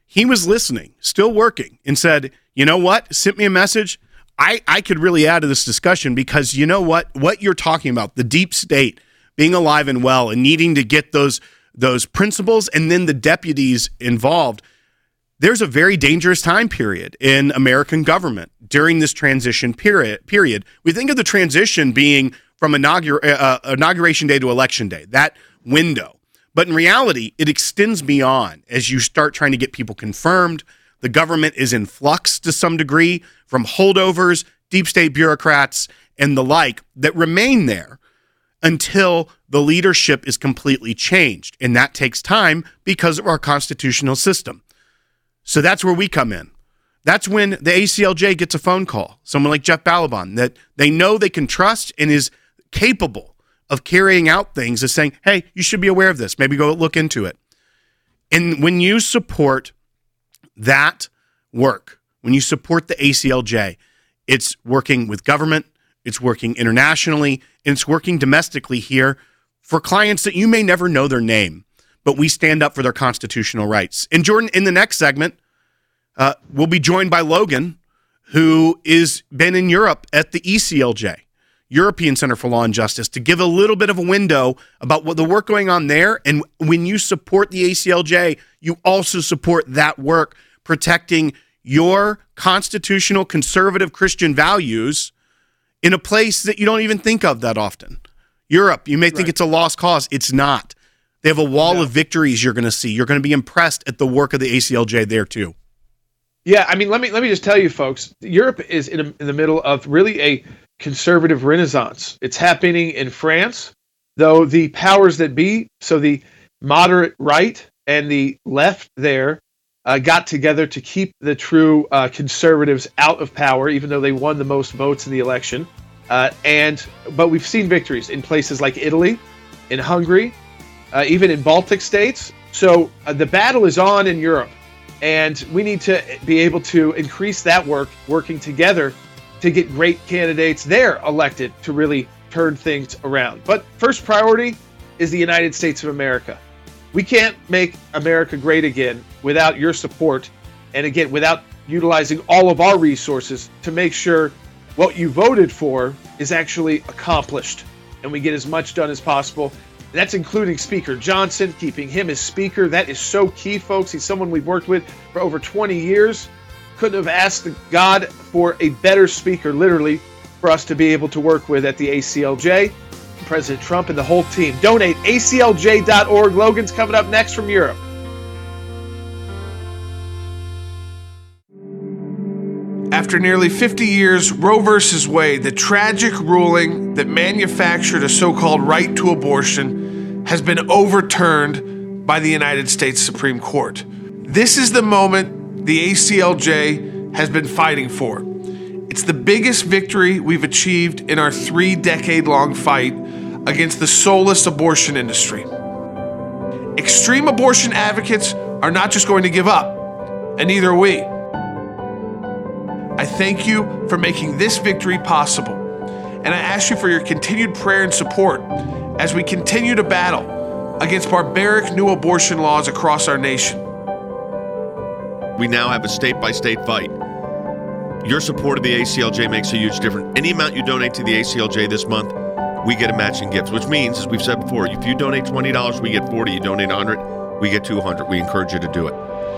he was listening, still working, and said, you know what, sent me a message. I, I could really add to this discussion because you know what, what you're talking about, the deep state being alive and well and needing to get those, those principals and then the deputies involved. There's a very dangerous time period in American government during this transition period. Period. We think of the transition being from inaugur- uh, inauguration day to election day, that window. But in reality, it extends beyond as you start trying to get people confirmed. The government is in flux to some degree from holdovers, deep state bureaucrats, and the like that remain there until the leadership is completely changed. And that takes time because of our constitutional system. So that's where we come in. That's when the A C L J gets a phone call, someone like Jeff Balaban, that they know they can trust and is capable of carrying out things, as saying, hey, you should be aware of this. Maybe go look into it. And when you support that work, when you support the A C L J, it's working with government, it's working internationally, and it's working domestically here for clients that you may never know their name, but we stand up for their constitutional rights. And Jordan, in the next segment, uh, we'll be joined by Logan, who is been in Europe at the E C L J, European Center for Law and Justice, to give a little bit of a window about what the work going on there. And when you support the A C L J, you also support that work protecting your constitutional conservative Christian values in a place that you don't even think of that often. Europe, you may think right. It's a lost cause. It's not. They have a wall no. of victories you're going to see. You're going to be impressed at the work of the A C L J there too. Yeah, I mean, let me let me just tell you, folks, Europe is in, a, in the middle of really a conservative renaissance. It's happening in France, though the powers that be, so the moderate right and the left there, uh, got together to keep the true uh, conservatives out of power, even though they won the most votes in the election. Uh, and but we've seen victories in places like Italy, in Hungary, uh, even in Baltic states. So uh, the battle is on in Europe, and we need to be able to increase that work, working together to get great candidates there elected to really turn things around. But first priority is the United States of America. We can't make America great again without your support, and again, without utilizing all of our resources to make sure what you voted for is actually accomplished and we get as much done as possible. That's including Speaker Johnson, keeping him as Speaker. That is so key, folks. He's someone we've worked with for over twenty years. Couldn't have asked God for a better speaker, literally, for us to be able to work with at the A C L J. President Trump and the whole team. Donate, A C L J dot org. Logan's coming up next from Europe. After nearly fifty years, Roe versus Wade, the tragic ruling that manufactured a so-called right to abortion, has been overturned by the United States Supreme Court. This is the moment the A C L J has been fighting for. It's the biggest victory we've achieved in our three-decade-long fight against the soulless abortion industry. Extreme abortion advocates are not just going to give up, and neither are we. I thank you for making this victory possible, and I ask you for your continued prayer and support as we continue to battle against barbaric new abortion laws across our nation. We now have a state-by-state fight. Your support of the A C L J makes a huge difference. Any amount you donate to the A C L J this month, we get a matching gift, which means, as we've said before, if you donate twenty dollars, we get forty dollars. You donate one hundred dollars, we get two hundred dollars. We encourage you to do it.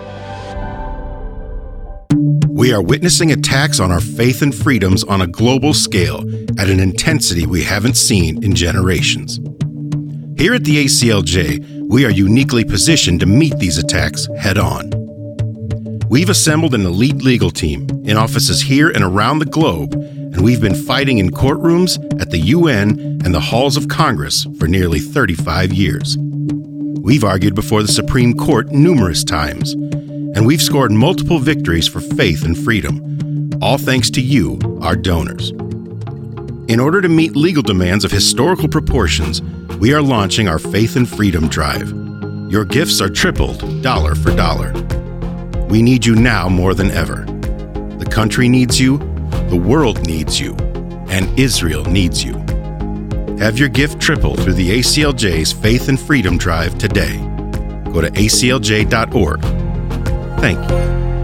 We are witnessing attacks on our faith and freedoms on a global scale at an intensity we haven't seen in generations. Here at the A C L J, we are uniquely positioned to meet these attacks head on. We've assembled an elite legal team in offices here and around the globe, and we've been fighting in courtrooms, at the U N, and the halls of Congress for nearly thirty-five years. We've argued before the Supreme Court numerous times, and we've scored multiple victories for faith and freedom, all thanks to you, our donors. In order to meet legal demands of historical proportions, we are launching our Faith and Freedom Drive. Your gifts are tripled, dollar for dollar. We need you now more than ever. The country needs you, the world needs you, and Israel needs you. Have your gift tripled through the A C L J's Faith and Freedom Drive today. Go to A C L J dot org. Thank you.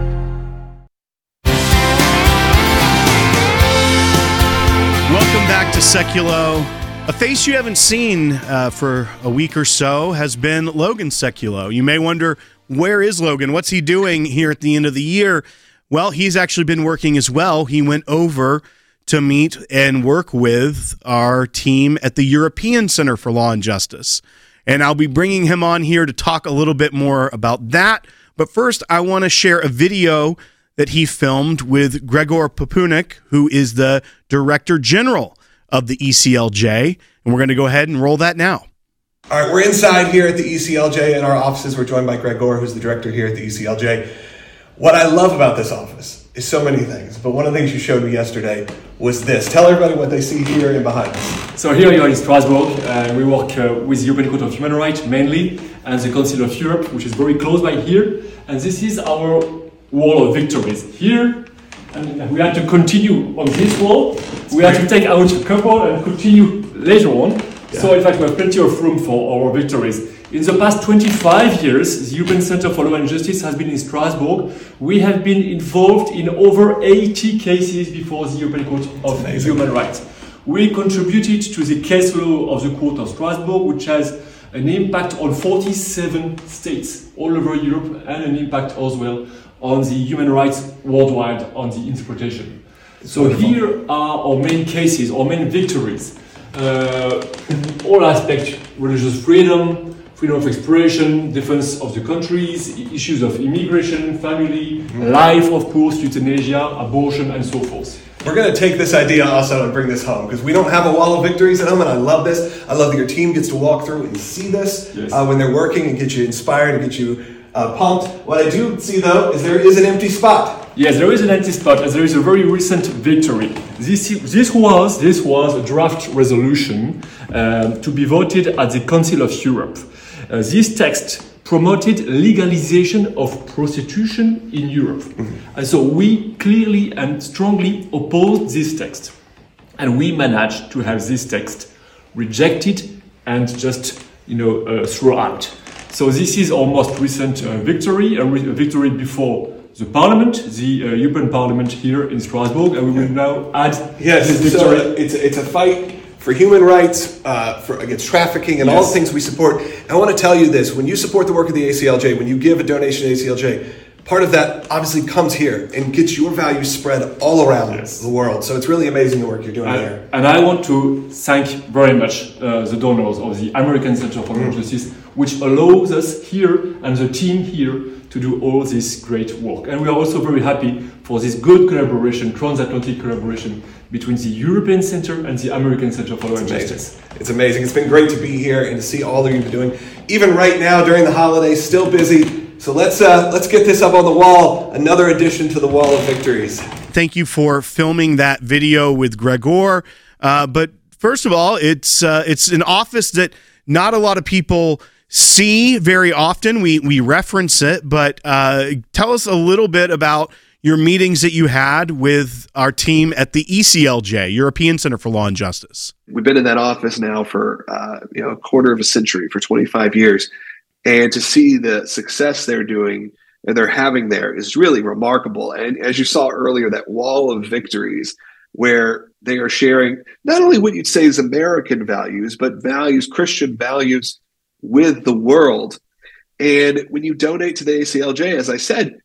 Welcome back to Sekulow. A face you haven't seen uh, for a week or so has been Logan Sekulow. You may wonder, where is Logan? What's he doing here at the end of the year? Well, he's actually been working as well. He went over to meet and work with our team at the European Center for Law and Justice. And I'll be bringing him on here to talk a little bit more about that. But first, I want to share a video that he filmed with Gregor Popunek, who is the Director General of the E C L J. And we're going to go ahead and roll that now. All right, we're inside here at the E C L J in our offices. We're joined by Gregor, who's the director here at the E C L J. What I love about this office is so many things, but one of the things you showed me yesterday was this. Tell everybody what they see here and behind us. So here you are in Strasbourg. Uh, we work uh, with the European Court of Human Rights mainly, and the Council of Europe, which is very close by here. And this is our wall of victories. Here, and we had to continue on this wall. We had to take out a couple and continue later on. Yeah. So in fact, we have plenty of room for our victories. In the past twenty-five years, the European Center for Law and Justice has been in Strasbourg. We have been involved in over eighty cases before the European Court of Human Rights. We contributed to the case law of the Court of Strasbourg, which has an impact on forty-seven states all over Europe and an impact as well on the human rights worldwide on the interpretation. It's so wonderful. Here are our main cases, our main victories. Uh, all aspects, religious freedom, freedom of expression, defense of the countries, issues of immigration, family, mm-hmm. life, of course, euthanasia, abortion, and so forth. We're going to take this idea also and bring this home, because we don't have a wall of victories at home, and I love this. I love that your team gets to walk through and see this yes. uh, when they're working and get you inspired and get you uh, pumped. What I do see, though, is there is an empty spot. Yes, there is an empty spot, and there is a very recent victory. This, this, was, this was a draft resolution um, to be voted at the Council of Europe. Uh, this text promoted legalization of prostitution in Europe. Mm-hmm. And so we clearly and strongly opposed this text. And we managed to have this text rejected and just, you know, uh, thrown out. So this is our most recent uh, victory, a, re- a victory before the Parliament, the uh, European Parliament here in Strasbourg, and we will now add yes, this victory. So it's, it's a fight for human rights, uh, for against trafficking, and yes. all the things we support. I want to tell you this: when you support the work of the A C L J, when you give a donation to the A C L J, part of that obviously comes here and gets your values spread all around yes. the world. So it's really amazing the work you're doing and, there. And I want to thank very much uh, the donors of the American Center for Law and Justice, which allows us here and the team here to do all this great work. And we are also very happy for this good collaboration, transatlantic collaboration between the European Center and the American Center for Law and Justice. It's amazing. It's been great to be here and to see all that you've been doing. Even right now during the holidays, still busy. So let's uh, let's get this up on the wall. Another addition to the wall of victories. Thank you for filming that video with Gregor. Uh, but first of all, it's uh, it's an office that not a lot of people see very often. We we reference it, but uh, tell us a little bit about your meetings that you had with our team at the E C L J, European Center for Law and Justice. We've been in that office now for uh, you know a quarter of a century, for twenty-five years, and to see the success they're doing and they're having there is really remarkable. And as you saw earlier, that wall of victories where they are sharing not only what you'd say is American values, but values, Christian values, with the world. And when you donate to the A C L J, as I said,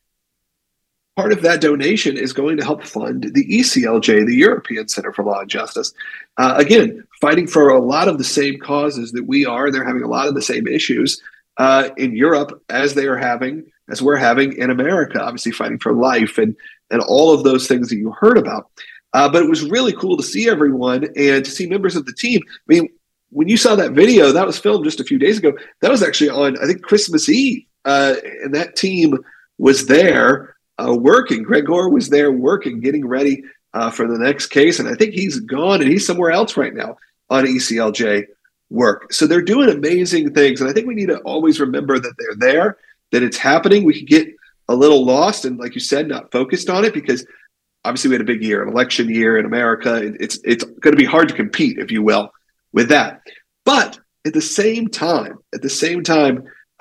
part of that donation is going to help fund the E C L J, the European Center for Law and Justice. Uh, again, fighting for a lot of the same causes that we are. They're having a lot of the same issues uh, in Europe as they are having, as we're having in America, obviously fighting for life and, and all of those things that you heard about. Uh, but it was really cool to see everyone and to see members of the team. I mean, when you saw that video, that was filmed just a few days ago. That was actually on, I think, Christmas Eve. Uh, and that team was there uh, working. Gregor was there working, getting ready uh, for the next case. And I think he's gone and he's somewhere else right now on E C L J work. So they're doing amazing things. And I think we need to always remember that they're there, that it's happening. We could get a little lost and, like you said, not focused on it because obviously we had a big year, an election year in America. It's, it's going to be hard to compete, if you will, with that. But at the same time, at the same time,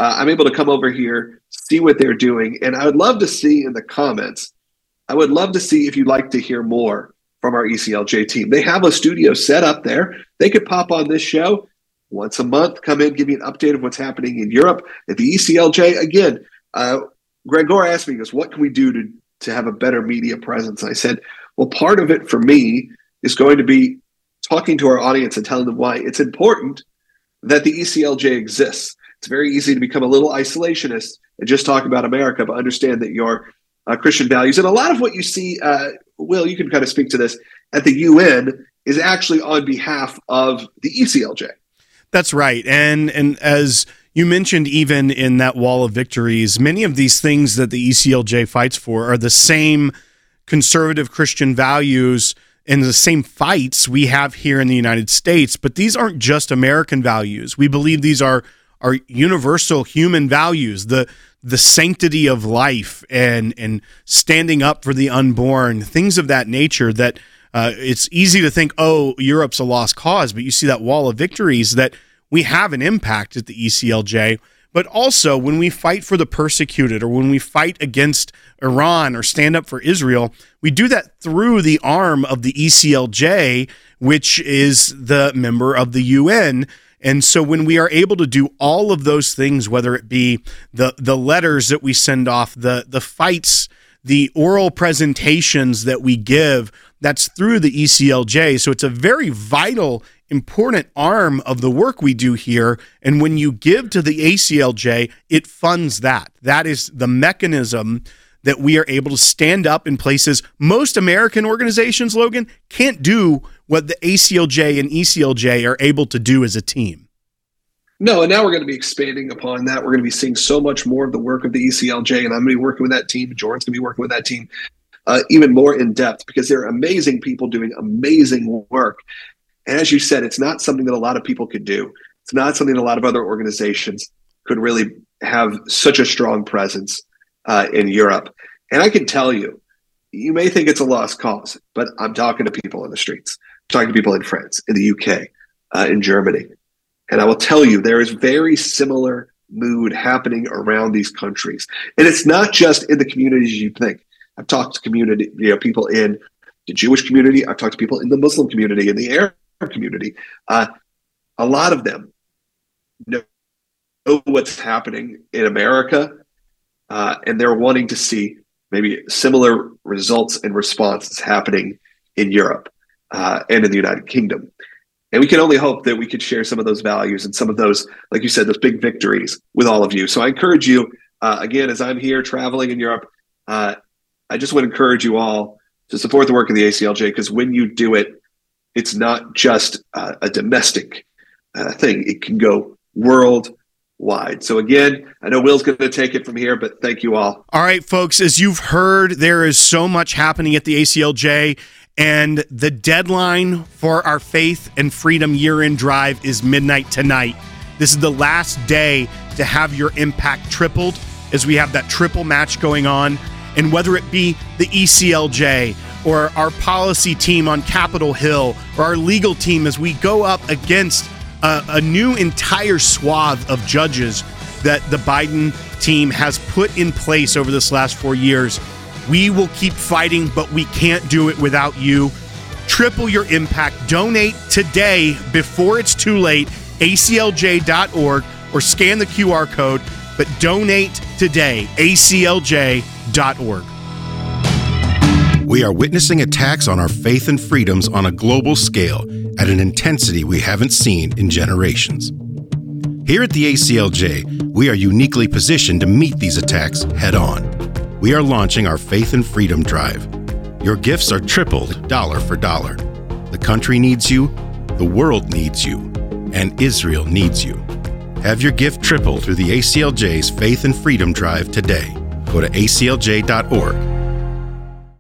uh, I'm able to come over here, see what they're doing. And I would love to see in the comments, I would love to see if you'd like to hear more from our E C L J team. They have a studio set up there. They could pop on this show once a month, come in, give me an update of what's happening in Europe. At the E C L J, again, uh, Greg Gore asked me, he goes, what can we do to, to have a better media presence? And I said, well, part of it for me is going to be talking to our audience and telling them why it's important that the E C L J exists. It's very easy to become a little isolationist and just talk about America, but understand that your uh, Christian values and a lot of what you see, uh, Will, you can kind of speak to this, at the U N is actually on behalf of the E C L J. That's right. And and as you mentioned, even in that wall of victories, many of these things that the E C L J fights for are the same conservative Christian values and the same fights we have here in the United States. But these aren't just American values. We believe these are, are universal human values, the the sanctity of life and, and standing up for the unborn, things of that nature that uh, it's easy to think, oh, Europe's a lost cause. But you see that wall of victories that we have an impact at the E C L J. But also when we fight for the persecuted or when we fight against Iran or stand up for Israel, we do that through the arm of the E C L J, which is the member of the U N. And so when we are able to do all of those things, whether it be the the letters that we send off, the the fights, the oral presentations that we give, that's through the E C L J. So it's a very vital, important arm of the work we do here. And when you give to the A C L J, it funds that. That is the mechanism that we are able to stand up in places most American organizations, Logan, can't do what the A C L J and E C L J are able to do as a team. No, and now we're going to be expanding upon that. We're going to be seeing so much more of the work of the E C L J, and I'm going to be working with that team. Jordan's going to be working with that team uh, even more in depth because they're amazing people doing amazing work. And as you said, it's not something that a lot of people could do. It's not something that a lot of other organizations could really have such a strong presence uh, in Europe. And I can tell you, you may think it's a lost cause, but I'm talking to people in the streets. I'm talking to people in France, in the U K, uh, in Germany. And I will tell you, there is very similar mood happening around these countries. And it's not just in the communities you think. I've talked to community, you know, people in the Jewish community. I've talked to people in the Muslim community, in the Arab community. Uh, a lot of them know what's happening in America, uh, and they're wanting to see maybe similar results and responses happening in Europe uh, and in the United Kingdom. And we can only hope that we could share some of those values and some of those, like you said, those big victories with all of you. So I encourage you, uh, again, as I'm here traveling in Europe, uh, I just want to encourage you all to support the work of the A C L J, because when you do it, it's not just uh, a domestic uh, thing. It can go worldwide. So again, I know Will's going to take it from here, but thank you all. All right, folks, as you've heard, there is so much happening at the A C L J, and the deadline for our Faith and Freedom year-end drive is midnight tonight. This is the last day to have your impact tripled as we have that triple match going on. And whether it be the E C L J or our policy team on Capitol Hill or our legal team as we go up against a, a new entire swath of judges that the Biden team has put in place over this last four years, we will keep fighting, but we can't do it without you. Triple your impact. Donate today before it's too late, A C L J dot org, or scan the Q R code, but donate today, A C L J dot org. We are witnessing attacks on our faith and freedoms on a global scale at an intensity we haven't seen in generations. Here at the A C L J, we are uniquely positioned to meet these attacks head on. We are launching our Faith and Freedom Drive. Your gifts are tripled dollar for dollar. The country needs you, the world needs you, and Israel needs you. Have your gift tripled through the A C L J's Faith and Freedom Drive today. Go to A C L J dot org